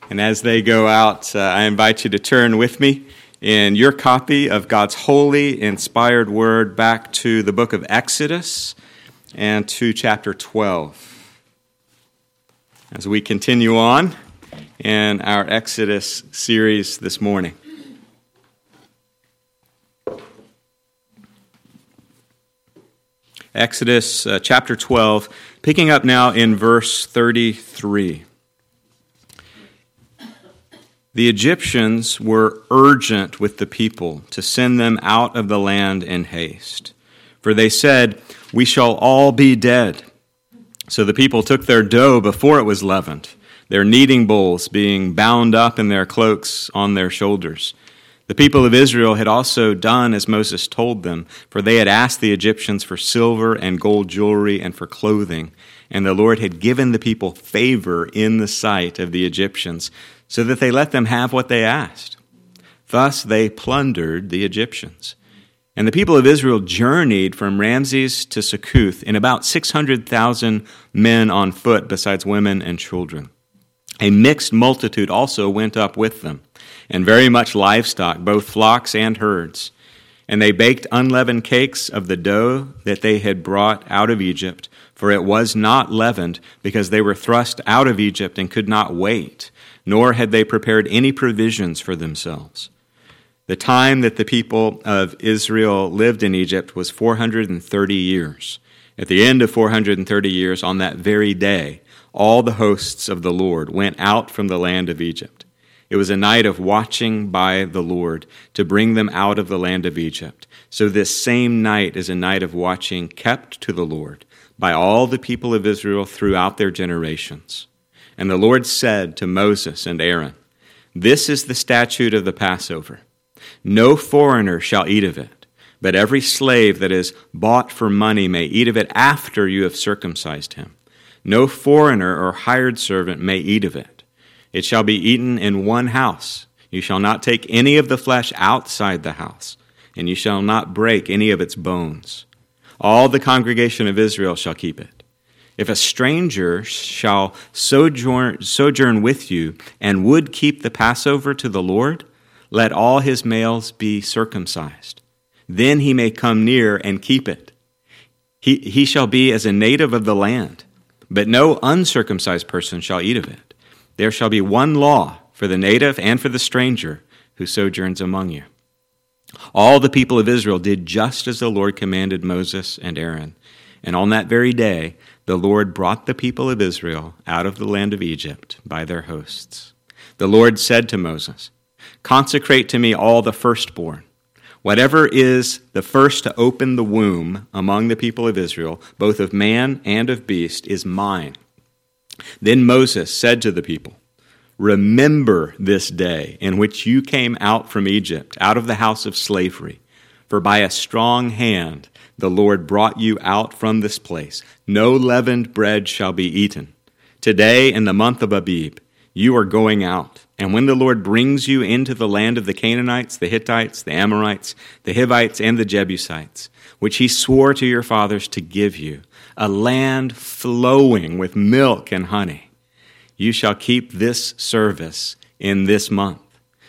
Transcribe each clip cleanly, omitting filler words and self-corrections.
And as they go out, I invite you to turn with me in your copy of God's holy, inspired word back to the book of Exodus and to chapter 12. As we continue on in our Exodus series this morning. Exodus chapter 12, picking up now in verse 33. The Egyptians were urgent with the people to send them out of the land in haste. For they said, "We shall all be dead." So the people took their dough before it was leavened, their kneading bowls being bound up in their cloaks on their shoulders. The people of Israel had also done as Moses told them, for they had asked the Egyptians for silver and gold jewelry and for clothing, and the Lord had given the people favor in the sight of the Egyptians, so that they let them have what they asked. Thus they plundered the Egyptians. And the people of Israel journeyed from Ramses to Succoth in about 600,000 men on foot, besides women and children. A mixed multitude also went up with them, and very much livestock, both flocks and herds. And they baked unleavened cakes of the dough that they had brought out of Egypt, for it was not leavened, because they were thrust out of Egypt and could not wait, nor had they prepared any provisions for themselves. The time that the people of Israel lived in Egypt was 430 years. At the end of 430 years, on that very day, all the hosts of the Lord went out from the land of Egypt. It was a night of watching by the Lord to bring them out of the land of Egypt. So this same night is a night of watching kept to the Lord by all the people of Israel throughout their generations. And the Lord said to Moses and Aaron, "This is the statute of the Passover. No foreigner shall eat of it, but every slave that is bought for money may eat of it after you have circumcised him. No foreigner or hired servant may eat of it. It shall be eaten in one house. You shall not take any of the flesh outside the house, and you shall not break any of its bones. All the congregation of Israel shall keep it. If a stranger shall sojourn with you and would keep the Passover to the Lord, let all his males be circumcised. Then he may come near and keep it. He shall be as a native of the land, but no uncircumcised person shall eat of it. There shall be one law for the native and for the stranger who sojourns among you." All the people of Israel did just as the Lord commanded Moses and Aaron. And on that very day, the Lord brought the people of Israel out of the land of Egypt by their hosts. The Lord said to Moses, "Consecrate to me all the firstborn. Whatever is the first to open the womb among the people of Israel, both of man and of beast, is mine." Then Moses said to the people, "Remember this day in which you came out from Egypt, out of the house of slavery. For by a strong hand the Lord brought you out from this place. No leavened bread shall be eaten. Today, in the month of Abib, you are going out. And when the Lord brings you into the land of the Canaanites, the Hittites, the Amorites, the Hivites, and the Jebusites, which he swore to your fathers to give you, a land flowing with milk and honey, you shall keep this service in this month.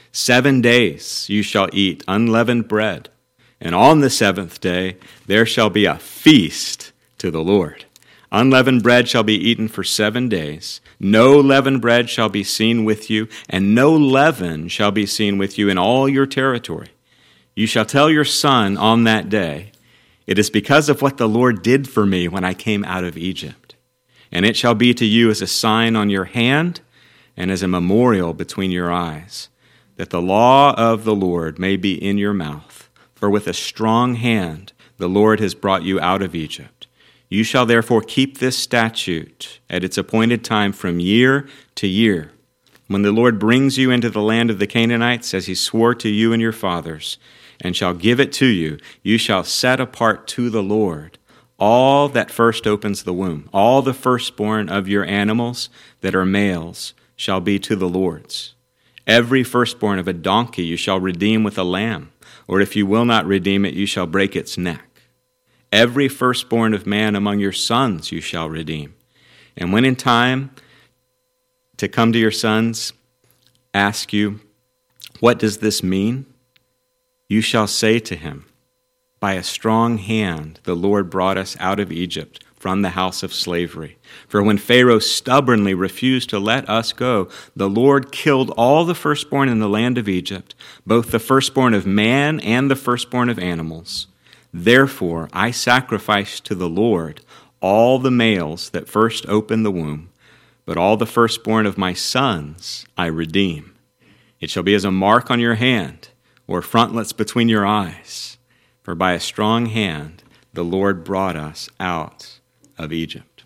7 days you shall eat unleavened bread, and on the seventh day there shall be a feast to the Lord. Unleavened bread shall be eaten for 7 days. No leavened bread shall be seen with you, and no leaven shall be seen with you in all your territory. You shall tell your son on that day, 'It is because of what the Lord did for me when I came out of Egypt.' And it shall be to you as a sign on your hand and as a memorial between your eyes, that the law of the Lord may be in your mouth. For with a strong hand the Lord has brought you out of Egypt. You shall therefore keep this statute at its appointed time from year to year. When the Lord brings you into the land of the Canaanites, as he swore to you and your fathers, and shall give it to you, you shall set apart to the Lord all that first opens the womb. All the firstborn of your animals that are males shall be to the Lord's. Every firstborn of a donkey you shall redeem with a lamb, or if you will not redeem it, you shall break its neck. Every firstborn of man among your sons you shall redeem. And when in time to come to your sons, ask you, "What does this mean?" you shall say to him, "By a strong hand the Lord brought us out of Egypt from the house of slavery. For when Pharaoh stubbornly refused to let us go, the Lord killed all the firstborn in the land of Egypt, both the firstborn of man and the firstborn of animals. Therefore I sacrifice to the Lord all the males that first open the womb, but all the firstborn of my sons I redeem. It shall be as a mark on your hand, or frontlets between your eyes. For by a strong hand the Lord brought us out of Egypt."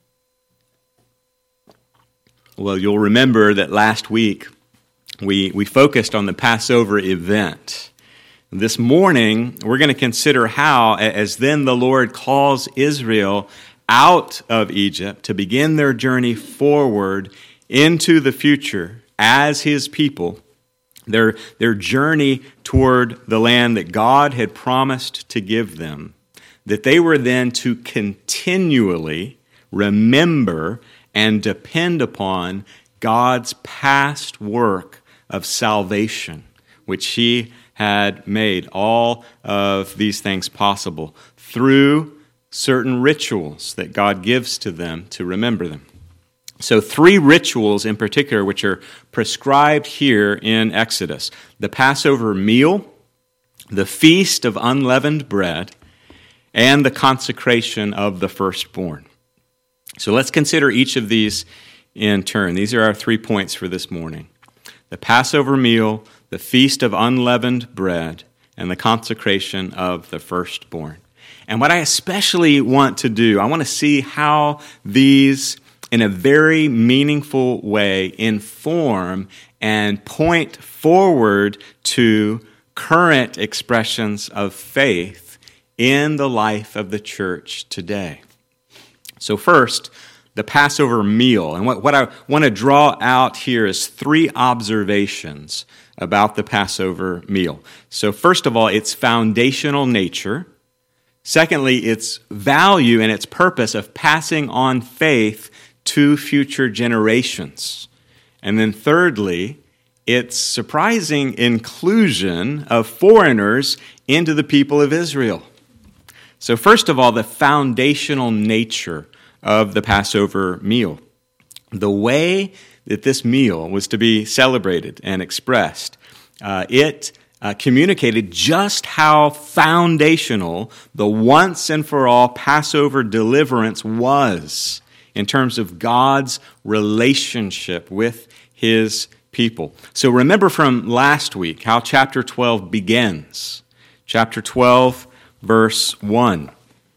Well, you'll remember that last week we focused on the Passover event. This morning, we're going to consider how, as then the Lord calls Israel out of Egypt to begin their journey forward into the future as his people, their journey toward the land that God had promised to give them, that they were then to continually remember and depend upon God's past work of salvation, which he had made all of these things possible through certain rituals that God gives to them to remember them. So 3 rituals in particular which are prescribed here in Exodus: the Passover meal, the Feast of Unleavened Bread, and the consecration of the firstborn. So let's consider each of these in turn. These are our 3 points for this morning: the Passover meal, the Feast of Unleavened Bread, and the consecration of the firstborn. And what I especially want to do, I want to see how these, in a very meaningful way, inform and point forward to current expressions of faith in the life of the church today. So first, the Passover meal. And what I want to draw out here is 3 observations about the Passover meal. So first of all, its foundational nature. Secondly, its value and its purpose of passing on faith to future generations. And then thirdly, its surprising inclusion of foreigners into the people of Israel. So first of all, the foundational nature of the Passover meal. The way that this meal was to be celebrated and expressed, it communicated just how foundational the once and for all Passover deliverance was in terms of God's relationship with his people. So remember from last week how chapter 12 begins. Chapter 12, verse 1.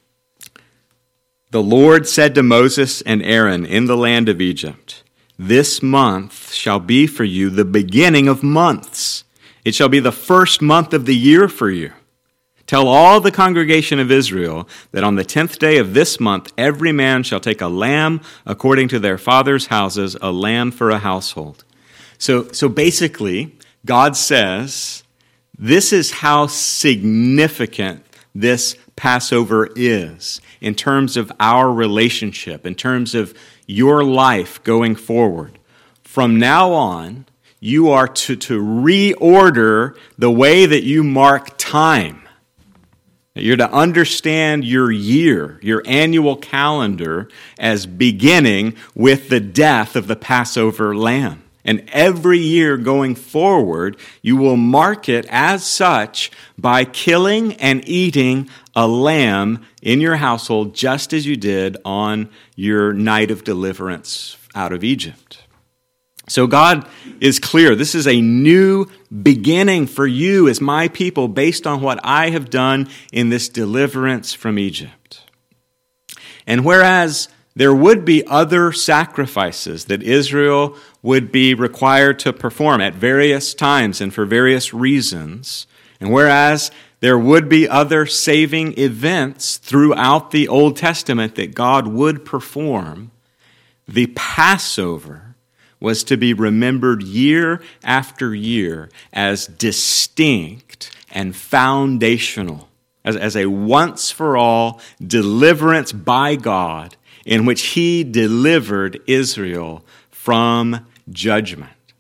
"The Lord said to Moses and Aaron in the land of Egypt, 'This month shall be for you the beginning of months. It shall be the first month of the year for you. Tell all the congregation of Israel that on the 10th day of this month every man shall take a lamb according to their fathers' houses, a lamb for a household.'" So basically, God says, this is how significant this Passover is in terms of our relationship, in terms of your life going forward. From now on, you are to reorder the way that you mark time. You're to understand your year, your annual calendar, as beginning with the death of the Passover lamb. And every year going forward, you will mark it as such by killing and eating a lamb in your household, just as you did on your night of deliverance out of Egypt. So God is clear. This is a new beginning for you as my people based on what I have done in this deliverance from Egypt. And whereas there would be other sacrifices that Israel would be required to perform at various times and for various reasons, and whereas there would be other saving events throughout the Old Testament that God would perform, the Passover was to be remembered year after year as distinct and foundational, as a once-for-all deliverance by God in which he delivered Israel from judgment.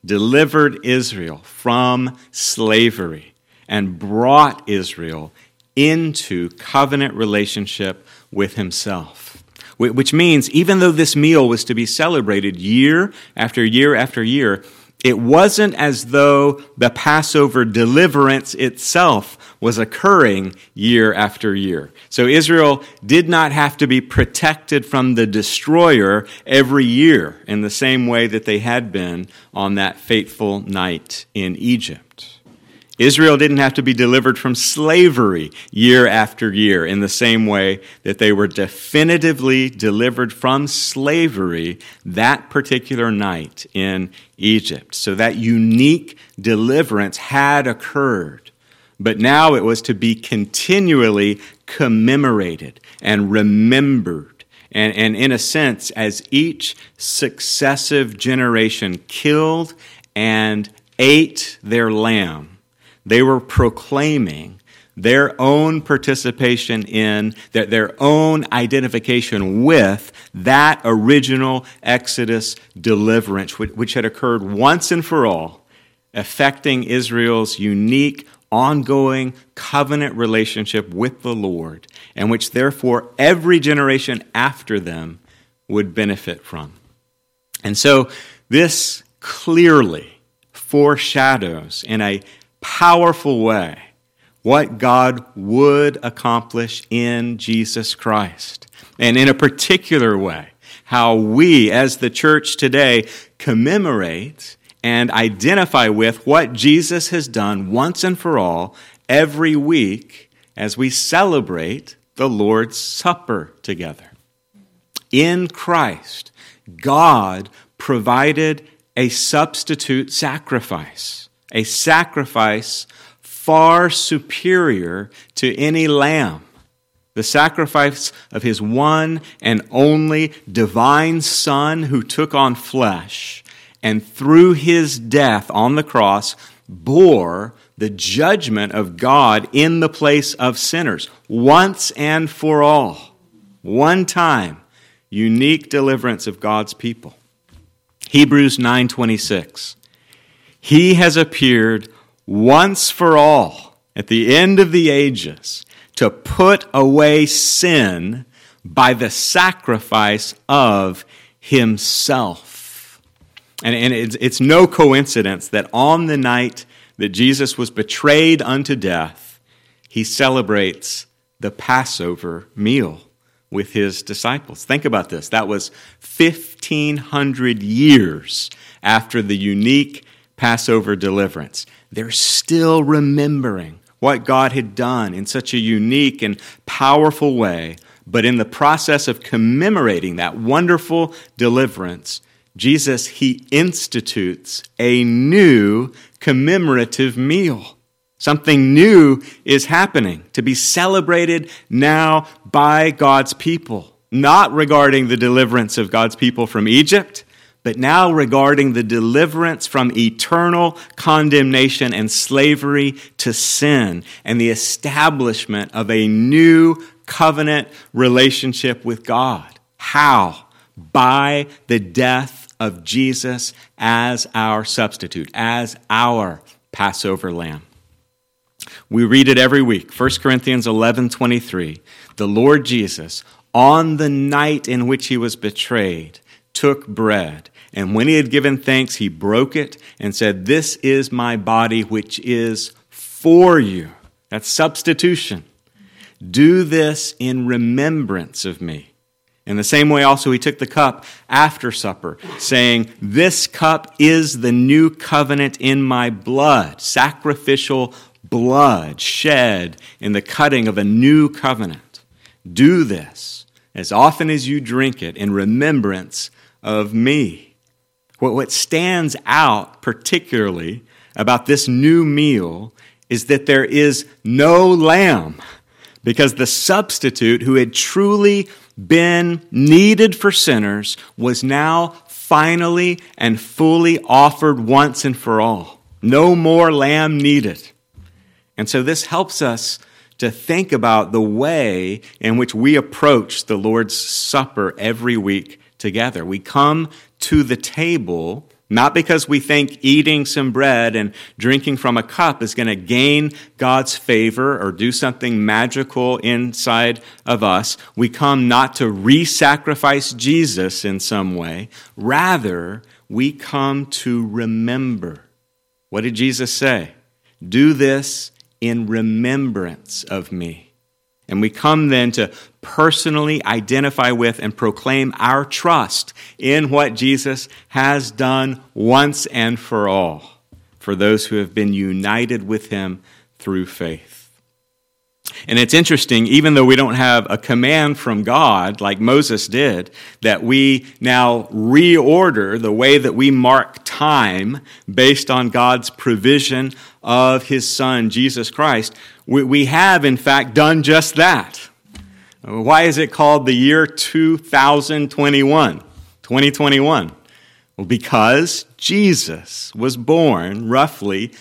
delivered Israel from slavery and brought Israel into covenant relationship with himself. Which means even though this meal was to be celebrated year after year after year, it wasn't as though the Passover deliverance itself was occurring year after year. So Israel did not have to be protected from the destroyer every year in the same way that they had been on that fateful night in Egypt. Israel didn't have to be delivered from slavery year after year in the same way that they were definitively delivered from slavery that particular night in Egypt. So that unique deliverance had occurred, but now it was to be continually commemorated and remembered. And in a sense, as each successive generation killed and ate their lamb, they were proclaiming their own participation in, their own identification with that original Exodus deliverance, which had occurred once and for all, affecting Israel's unique, ongoing covenant relationship with the Lord, and which therefore every generation after them would benefit from. And so this clearly foreshadows in a powerful way what God would accomplish in Jesus Christ. And in a particular way, how we as the church today commemorate and identify with what Jesus has done once and for all every week as we celebrate the Lord's Supper together. In Christ, God provided a substitute sacrifice. A sacrifice far superior to any lamb. The sacrifice of his one and only divine Son who took on flesh and through his death on the cross bore the judgment of God in the place of sinners once and for all. One time, unique deliverance of God's people. Hebrews 9:26. He has appeared once for all at the end of the ages to put away sin by the sacrifice of himself. And it's no coincidence that on the night that Jesus was betrayed unto death, he celebrates the Passover meal with his disciples. Think about this. That was 1,500 years after the unique Passover deliverance. They're still remembering what God had done in such a unique and powerful way, but in the process of commemorating that wonderful deliverance, Jesus, he institutes a new commemorative meal. Something new is happening to be celebrated now by God's people, not regarding the deliverance of God's people from Egypt, but now regarding the deliverance from eternal condemnation and slavery to sin and the establishment of a new covenant relationship with God. How? By the death of Jesus as our substitute, as our Passover lamb. We read it every week. 1 Corinthians 11:23. The Lord Jesus, on the night in which he was betrayed, took bread, and when he had given thanks, he broke it and said, "This is my body, which is for you." That's substitution. Do this in remembrance of me. In the same way also he took the cup after supper, saying, "This cup is the new covenant in my blood," sacrificial blood shed in the cutting of a new covenant. Do this as often as you drink it in remembrance of me. What stands out particularly about this new meal is that there is no lamb, because the substitute who had truly been needed for sinners was now finally and fully offered once and for all. No more lamb needed. And so this helps us to think about the way in which we approach the Lord's Supper every week together. We come to the table Not because we think eating some bread and drinking from a cup is going to gain God's favor or do something magical inside of us. We come not to re-sacrifice Jesus in some way. Rather, we come to remember. What did Jesus say? Do this in remembrance of me. And we come then to personally identify with and proclaim our trust in what Jesus has done once and for all, for those who have been united with him through faith. And it's interesting, even though we don't have a command from God like Moses did, that we now reorder the way that we mark time based on God's provision of his Son, Jesus Christ. We have, in fact, done just that. Why is it called the year 2021? Well, because Jesus was born roughly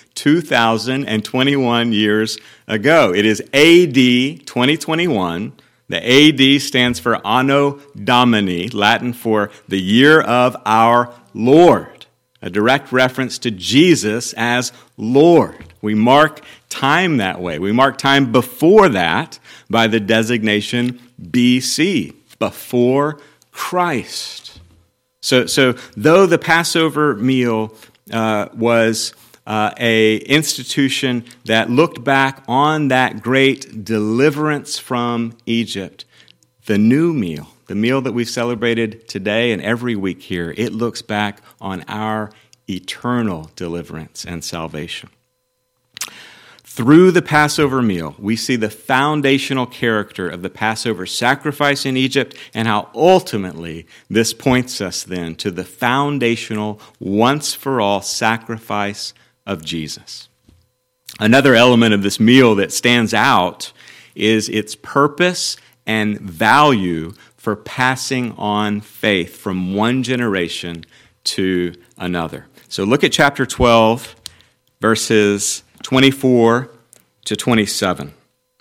2,021 years ago. It is AD 2021. The AD stands for Anno Domini, Latin for the year of our Lord, a direct reference to Jesus as Lord. We mark time that way. We mark time before that by the designation BC, before Christ. So though the Passover meal was a institution that looked back on that great deliverance from Egypt, the new meal, the meal that we've celebrated today and every week here, it looks back on our eternal deliverance and salvation. Through the Passover meal, we see the foundational character of the Passover sacrifice in Egypt and how ultimately this points us then to the foundational, once-for-all sacrifice of Jesus. Another element of this meal that stands out is its purpose and value for passing on faith from one generation to another. So look at chapter 12, verses 24 to 27.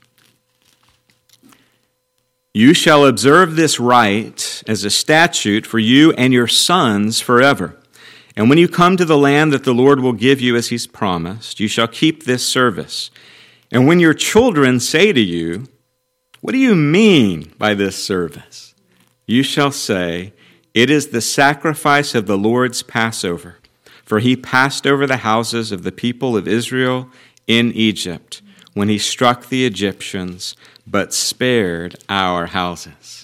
You shall observe this rite as a statute for you and your sons forever. And when you come to the land that the Lord will give you as he's promised, you shall keep this service. And when your children say to you, what do you mean by this service? You shall say, it is the sacrifice of the Lord's Passover. For he passed over the houses of the people of Israel in Egypt when he struck the Egyptians, but spared our houses.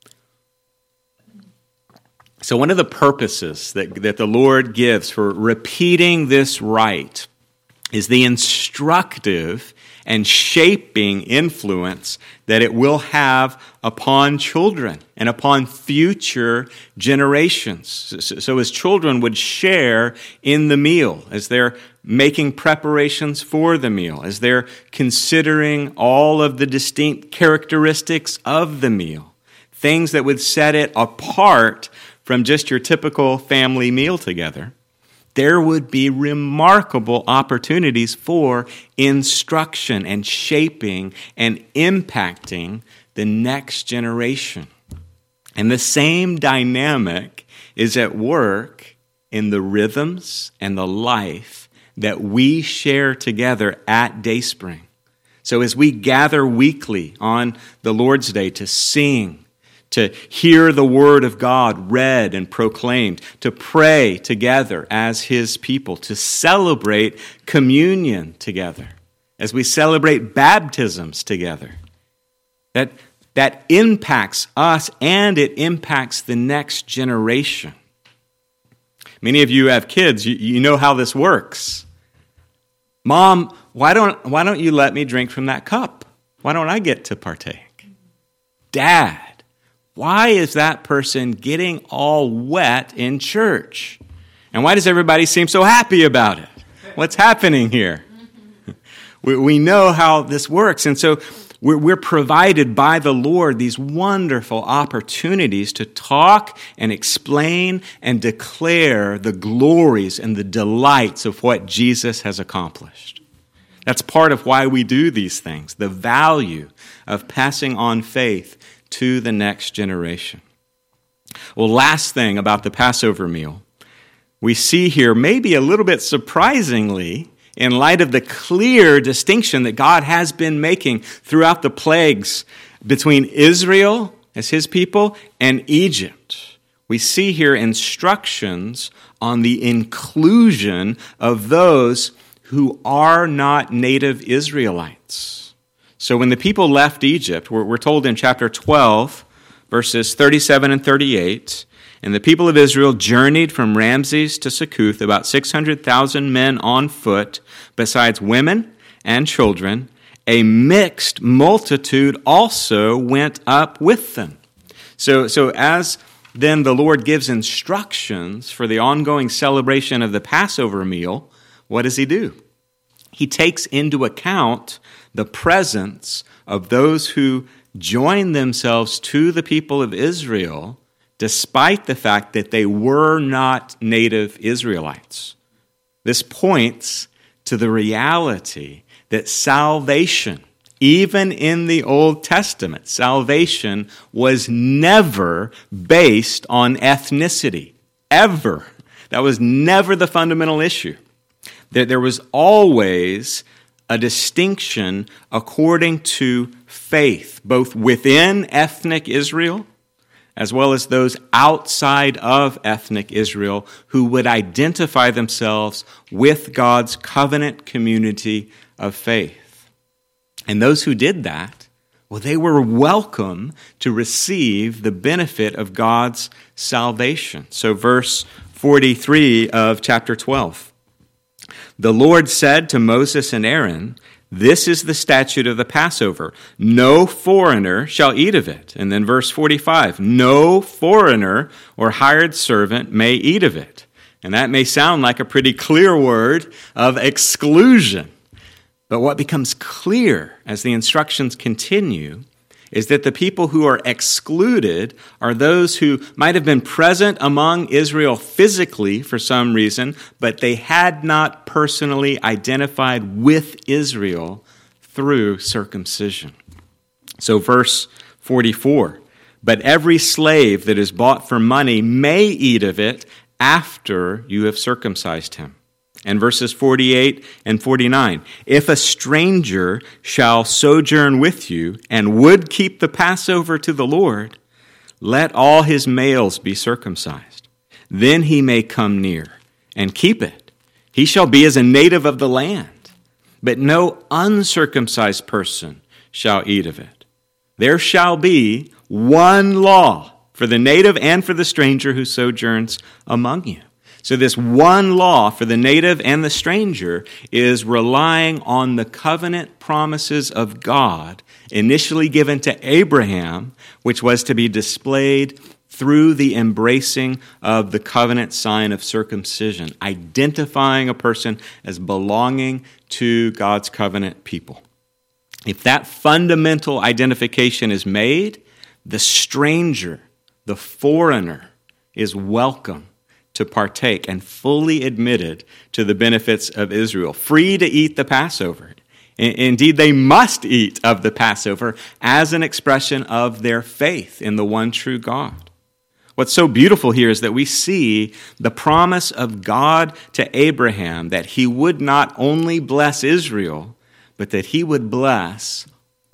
So one of the purposes that the Lord gives for repeating this rite is the instructive and shaping influence that it will have upon children and upon future generations. So as children would share in the meal, as they're making preparations for the meal, as they're considering all of the distinct characteristics of the meal, things that would set it apart from just your typical family meal together, there would be remarkable opportunities for instruction and shaping and impacting the next generation. And the same dynamic is at work in the rhythms and the life that we share together at Dayspring. So as we gather weekly on the Lord's Day to sing, to hear the word of God read and proclaimed, to pray together as his people, to celebrate communion together, as we celebrate baptisms together, that impacts us and it impacts the next generation. Many of you have kids, you know how this works. Mom, why don't you let me drink from that cup? Why don't I get to partake? Dad, why is that person getting all wet in church? And why does everybody seem so happy about it? What's happening here? We know how this works. And so we're provided by the Lord these wonderful opportunities to talk and explain and declare the glories and the delights of what Jesus has accomplished. That's part of why we do these things, the value of passing on faith to the next generation. Well, last thing about the Passover meal, we see here, maybe a little bit surprisingly, in light of the clear distinction that God has been making throughout the plagues between Israel as his people and Egypt. We see here instructions on the inclusion of those who are not native Israelites. So when the people left Egypt, we're told in chapter 12, verses 37 and 38, and the people of Israel journeyed from Ramses to Succoth, about 600,000 men on foot, besides women and children. A mixed multitude also went up with them. So as then the Lord gives instructions for the ongoing celebration of the Passover meal, what does he do? He takes into account the presence of those who join themselves to the people of Israel despite the fact that they were not native Israelites. This points to the reality that salvation, even in the Old Testament, salvation was never based on ethnicity, ever. That was never the fundamental issue. There was always a distinction according to faith, both within ethnic Israel as well as those outside of ethnic Israel who would identify themselves with God's covenant community of faith. And those who did that, well, they were welcome to receive the benefit of God's salvation. So verse 43 of chapter 12. The Lord said to Moses and Aaron, "This is the statute of the Passover. No foreigner shall eat of it." And then verse 45, "No foreigner or hired servant may eat of it." And that may sound like a pretty clear word of exclusion. But what becomes clear as the instructions continue is that the people who are excluded are those who might have been present among Israel physically for some reason, but they had not personally identified with Israel through circumcision. So verse 44, "But every slave that is bought for money may eat of it after you have circumcised him." And verses 48 and 49, "If a stranger shall sojourn with you and would keep the Passover to the Lord, let all his males be circumcised. Then he may come near and keep it. He shall be as a native of the land, but no uncircumcised person shall eat of it. There shall be one law for the native and for the stranger who sojourns among you." So this one law for the native and the stranger is relying on the covenant promises of God initially given to Abraham, which was to be displayed through the embracing of the covenant sign of circumcision, identifying a person as belonging to God's covenant people. If that fundamental identification is made, the stranger, the foreigner, is welcome to partake and fully admitted to the benefits of Israel, free to eat the Passover. Indeed, they must eat of the Passover as an expression of their faith in the one true God. What's so beautiful here is that we see the promise of God to Abraham that he would not only bless Israel, but that he would bless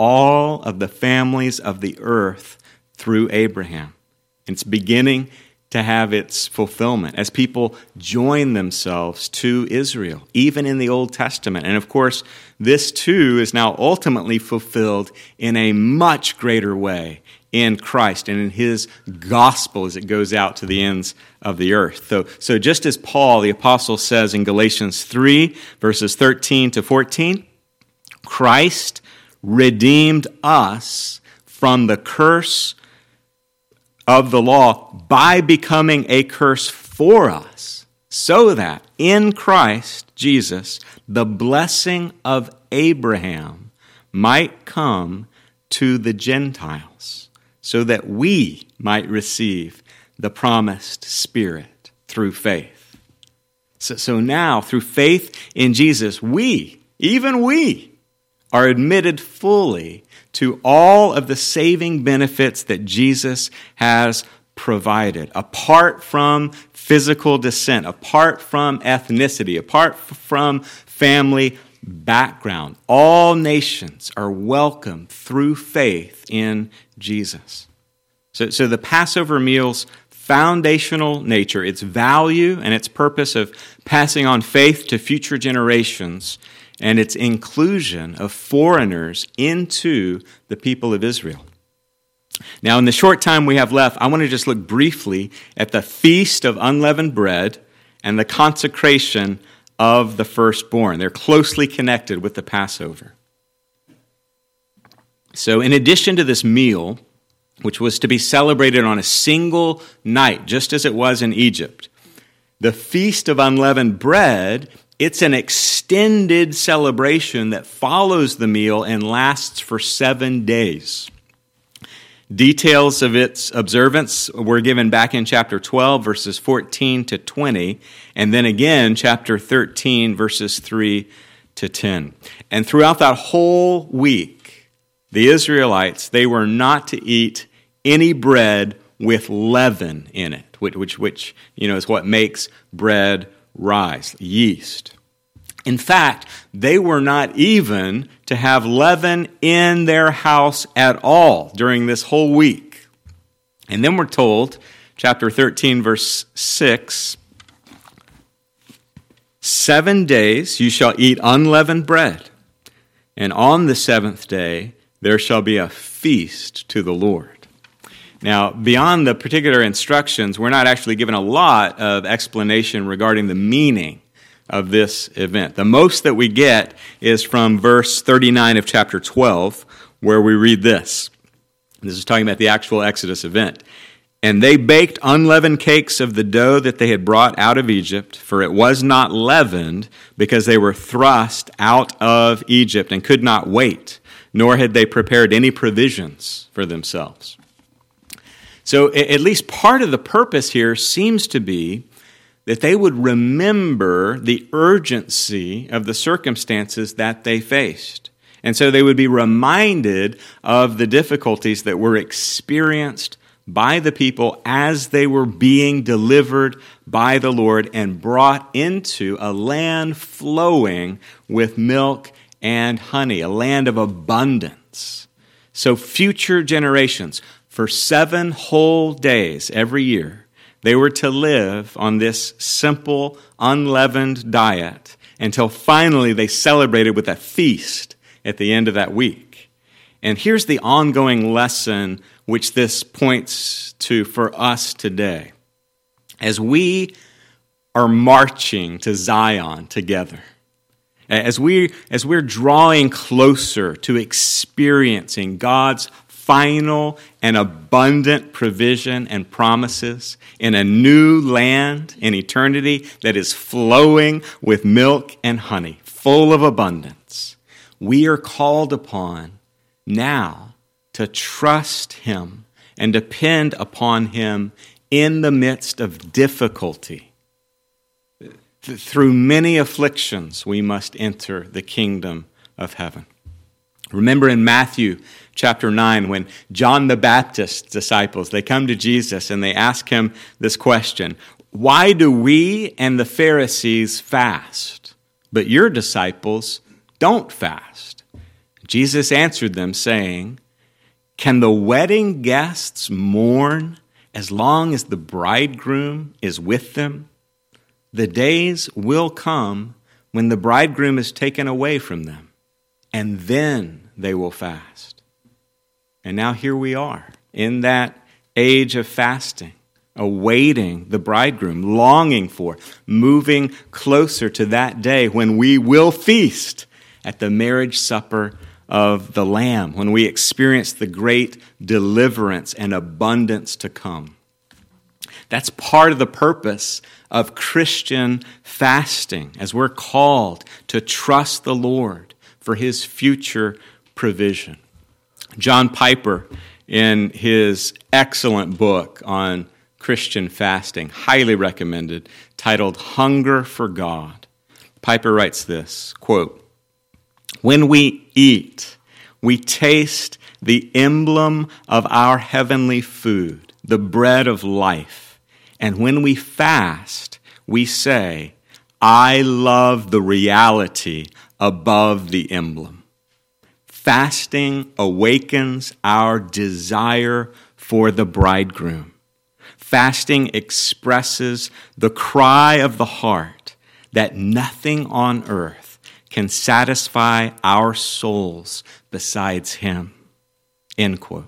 all of the families of the earth through Abraham. It's beginning to have its fulfillment as people join themselves to Israel, even in the Old Testament. And of course, this too is now ultimately fulfilled in a much greater way in Christ and in his gospel as it goes out to the ends of the earth. So just as Paul, the apostle, says in Galatians 3, verses 13 to 14, Christ redeemed us from the curse of the law by becoming a curse for us, so that in Christ Jesus the blessing of Abraham might come to the Gentiles, so that we might receive the promised Spirit through faith. So now, through faith in Jesus, even we, are admitted fully to all of the saving benefits that Jesus has provided, apart from physical descent, apart from ethnicity, apart from family background. All nations are welcome through faith in Jesus. So the Passover meal's foundational nature, its value and its purpose of passing on faith to future generations, and its inclusion of foreigners into the people of Israel. Now, in the short time we have left, I want to just look briefly at the Feast of Unleavened Bread and the consecration of the firstborn. They're closely connected with the Passover. So, in addition to this meal, which was to be celebrated on a single night, just as it was in Egypt, the Feast of Unleavened Bread, it's an extended celebration that follows the meal and lasts for 7 days. Details of its observance were given back in chapter 12, verses 14 to 20, and then again, chapter 13, verses 3 to 10. And throughout that whole week, the Israelites, they were not to eat any bread with leaven in it, which is what makes bread rise, yeast. In fact, they were not even to have leaven in their house at all during this whole week. And then we're told, chapter 13, verse 6, 7 days you shall eat unleavened bread, and on the seventh day there shall be a feast to the Lord. Now, beyond the particular instructions, we're not actually given a lot of explanation regarding the meaning of this event. The most that we get is from verse 39 of chapter 12, where we read this. This is talking about the actual Exodus event. And they baked unleavened cakes of the dough that they had brought out of Egypt, for it was not leavened, because they were thrust out of Egypt and could not wait, nor had they prepared any provisions for themselves. So at least part of the purpose here seems to be that they would remember the urgency of the circumstances that they faced. And so they would be reminded of the difficulties that were experienced by the people as they were being delivered by the Lord and brought into a land flowing with milk and honey, a land of abundance. So future generations, for 7 whole days every year, they were to live on this simple, unleavened diet until finally they celebrated with a feast at the end of that week. And here's the ongoing lesson which this points to for us today. As we are marching to Zion together, as we're drawing closer to experiencing God's final and abundant provision and promises in a new land in eternity that is flowing with milk and honey, full of abundance, we are called upon now to trust Him and depend upon Him in the midst of difficulty. Through many afflictions, we must enter the kingdom of heaven. Remember in Matthew chapter 9, when John the Baptist's disciples, they come to Jesus and they ask him this question, why do we and the Pharisees fast, but your disciples don't fast? Jesus answered them saying, can the wedding guests mourn as long as the bridegroom is with them? The days will come when the bridegroom is taken away from them, and then they will fast. And now here we are in that age of fasting, awaiting the bridegroom, longing for, moving closer to that day when we will feast at the marriage supper of the Lamb, when we experience the great deliverance and abundance to come. That's part of the purpose of Christian fasting, as we're called to trust the Lord for His future provision. John Piper, in his excellent book on Christian fasting, highly recommended, titled Hunger for God, Piper writes this, quote, when we eat, we taste the emblem of our heavenly food, the bread of life. And when we fast, we say, I love the reality above the emblem. Fasting awakens our desire for the bridegroom. Fasting expresses the cry of the heart that nothing on earth can satisfy our souls besides him. End quote.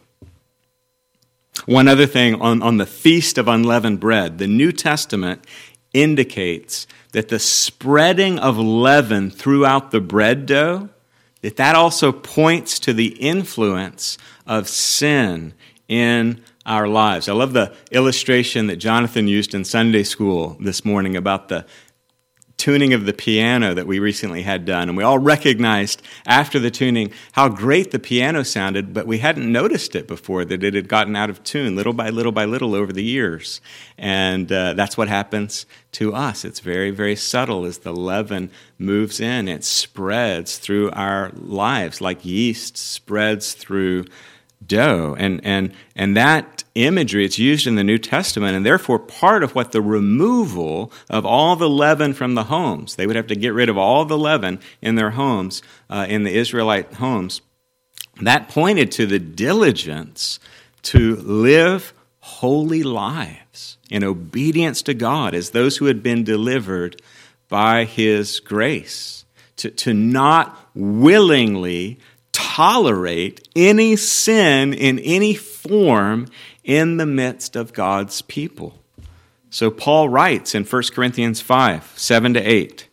One other thing on the Feast of Unleavened Bread, the New Testament indicates that the spreading of leaven throughout the bread dough, that also points to the influence of sin in our lives. I love the illustration that Jonathan used in Sunday school this morning about the tuning of the piano that we recently had done. And we all recognized after the tuning how great the piano sounded, but we hadn't noticed it before, that it had gotten out of tune little by little by little over the years. And that's what happens to us. It's very, very subtle as the leaven moves in. It spreads through our lives like yeast spreads through dough. And that imagery, it's used in the New Testament, and therefore part of what the removal of all the leaven from the homes, they would have to get rid of all the leaven in their homes, in the Israelite homes, that pointed to the diligence to live holy lives in obedience to God as those who had been delivered by his grace, to not willingly tolerate any sin in any form in the midst of God's people. So Paul writes in 1 Corinthians 5, 7-8,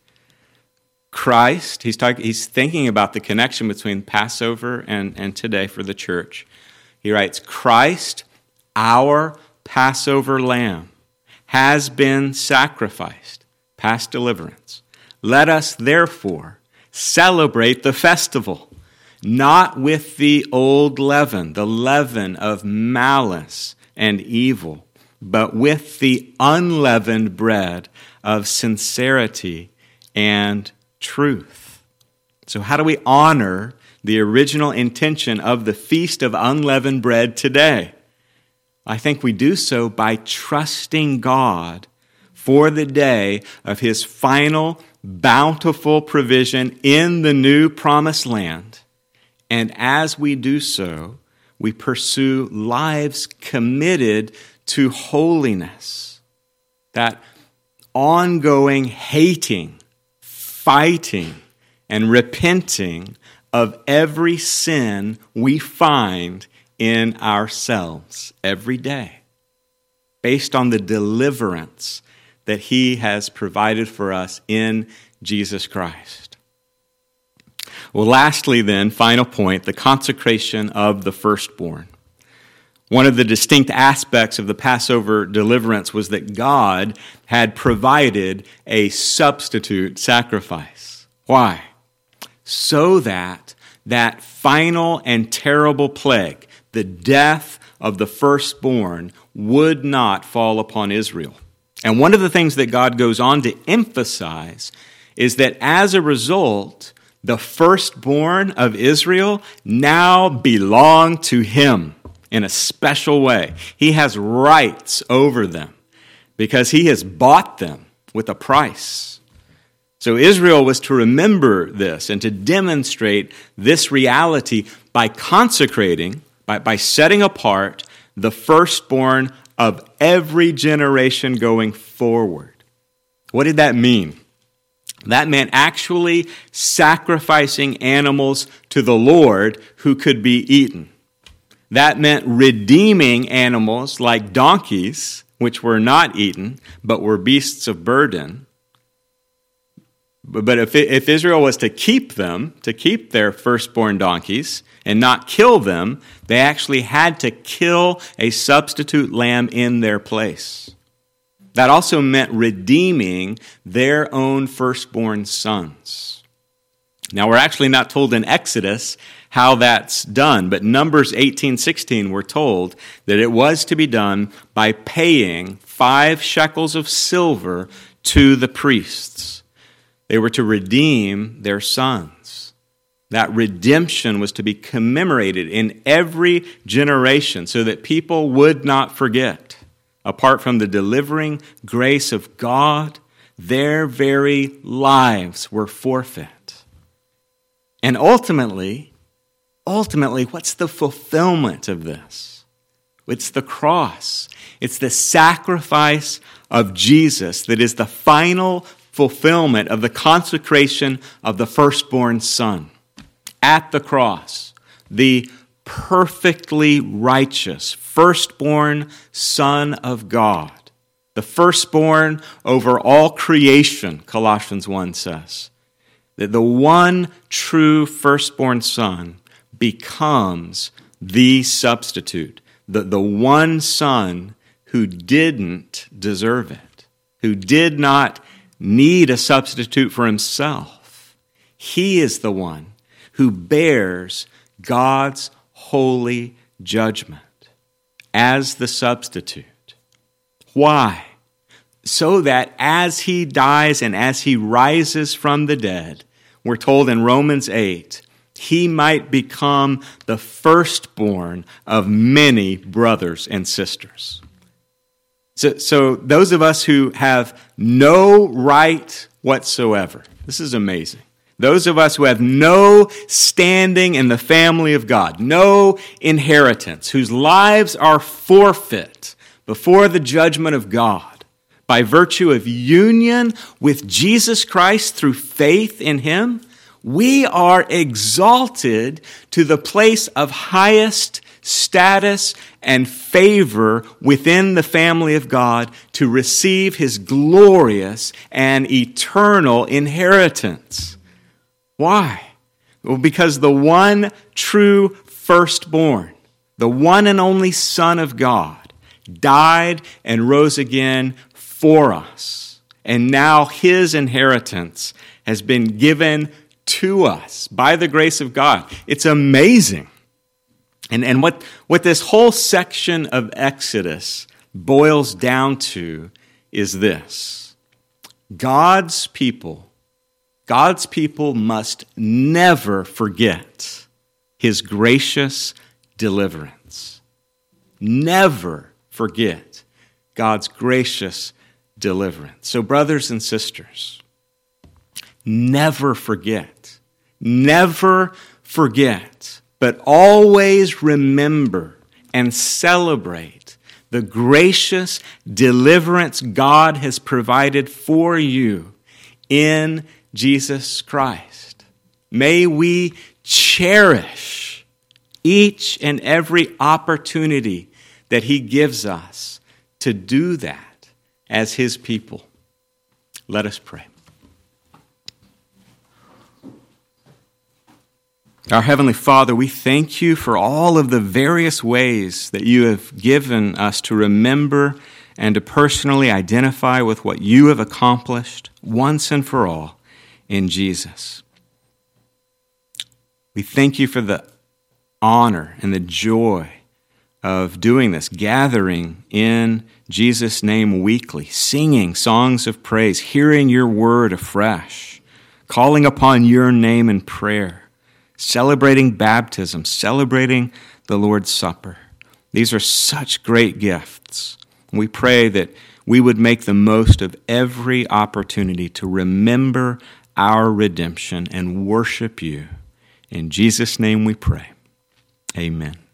Christ, he's thinking about the connection between Passover and today for the church. He writes, Christ, our Passover lamb, has been sacrificed, past deliverance. Let us therefore celebrate the festival, not with the old leaven, the leaven of malice and evil, but with the unleavened bread of sincerity and truth. So how do we honor the original intention of the Feast of Unleavened Bread today? I think we do so by trusting God for the day of his final bountiful provision in the new promised land. And as we do so, we pursue lives committed to holiness. That ongoing hating, fighting, and repenting of every sin we find in ourselves every day, based on the deliverance that he has provided for us in Jesus Christ. Well, lastly then, final point, the consecration of the firstborn. One of the distinct aspects of the Passover deliverance was that God had provided a substitute sacrifice. Why? So that final and terrible plague, the death of the firstborn, would not fall upon Israel. And one of the things that God goes on to emphasize is that as a result, the firstborn of Israel now belong to him in a special way. He has rights over them because he has bought them with a price. So Israel was to remember this and to demonstrate this reality by consecrating, by setting apart the firstborn of every generation going forward. What did that mean? That meant actually sacrificing animals to the Lord who could be eaten. That meant redeeming animals like donkeys, which were not eaten, but were beasts of burden. But if Israel was to keep them, to keep their firstborn donkeys and not kill them, they actually had to kill a substitute lamb in their place. That also meant redeeming their own firstborn sons. Now, we're actually not told in Exodus how that's done, but Numbers 18:16, we're told that it was to be done by paying 5 shekels of silver to the priests. They were to redeem their sons. That redemption was to be commemorated in every generation so that people would not forget. Apart from the delivering grace of God, their very lives were forfeit. And ultimately, what's the fulfillment of this? It's the cross. It's the sacrifice of Jesus that is the final fulfillment of the consecration of the firstborn Son. At the cross, the perfectly righteous firstborn Son of God, the firstborn over all creation, Colossians 1 says, that the one true firstborn Son becomes the substitute, the one Son who didn't deserve it, who did not need a substitute for himself. He is the one who bears God's holy judgment as the substitute. Why? So that as he dies and as he rises from the dead, we're told in Romans 8, he might become the firstborn of many brothers and sisters. So those of us who have no right whatsoever, this is amazing. Those of us who have no standing in the family of God, no inheritance, whose lives are forfeit before the judgment of God by virtue of union with Jesus Christ through faith in him, we are exalted to the place of highest status and favor within the family of God to receive his glorious and eternal inheritance. Why? Well, because the one true firstborn, the one and only Son of God, died and rose again for us. And now his inheritance has been given to us by the grace of God. It's amazing. And what this whole section of Exodus boils down to is this. God's people must never forget his gracious deliverance. Never forget God's gracious deliverance. So, brothers and sisters, never forget, but always remember and celebrate the gracious deliverance God has provided for you in Jesus Christ. May we cherish each and every opportunity that he gives us to do that as his people. Let us pray. Our Heavenly Father, we thank you for all of the various ways that you have given us to remember and to personally identify with what you have accomplished once and for all in Jesus. We thank you for the honor and the joy of doing this, gathering in Jesus' name weekly, singing songs of praise, hearing your word afresh, calling upon your name in prayer, celebrating baptism, celebrating the Lord's Supper. These are such great gifts. We pray that we would make the most of every opportunity to remember our redemption and worship you. In Jesus' name we pray. Amen.